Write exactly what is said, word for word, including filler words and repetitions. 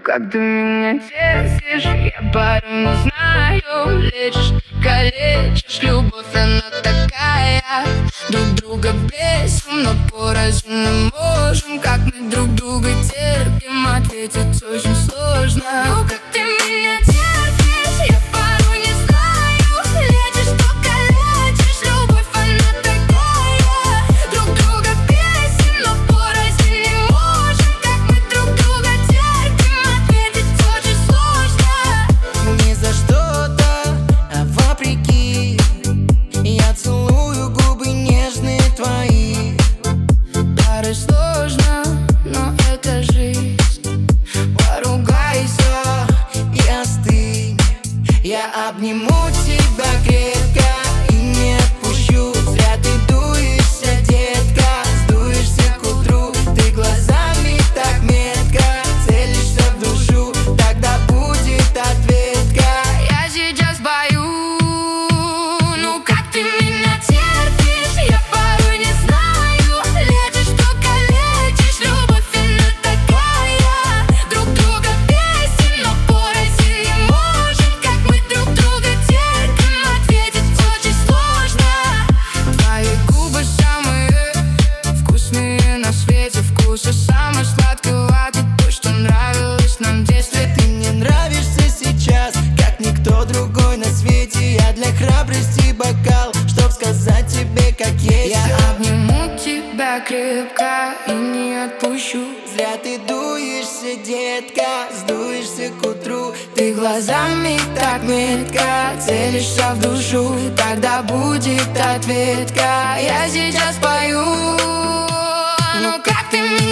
как ты меня тесишь, я порой не знаю. Лечишь, калечишь, любовь она такая. Друг друга бесим, но порознь не можем. Как мы друг друга терпим, ответить очень сложно. Ну как ты меня терпишь, я порой не знаю. Лечишь, то калечишь, любовь она такая. Друг друга бесим, но порознь не можем. Как мы друг друга терпим, ответить очень сложно. Не за что-то, а вопреки я целую губы нежные твои. Порой сложно, но это жизнь. Поругайся и остынь. Я обниму тебя крепко и не отпущу. Зря ты дуешься, детка, сдуешься к утру. Ты глазами так метко целишься в душу. Тогда будет ответка. Я сейчас бою. Ну как ты меня терпишь, я порой не знаю. Лечишь, то калечишь, любовь она такая. Друг друга бесим, но порознь не можем. Как мы друг друга терпим, ответить очень сложно. Твои губы самые вкусные на свете. Вкусы самой сладкой ваты, то, что нравилось нам в детстве. Ты мне нравишься сейчас, как никто другой на свете. Я для храбрости бокал, чтоб сказать тебе, как есть. Я всё. обниму тебя крепко и не отпущу. Зря ты дуешься, детка, сдуешься к утру. Ты глазами так метко целишься в душу. Тогда будет ответка. Я сейчас пою. Ну как ты меня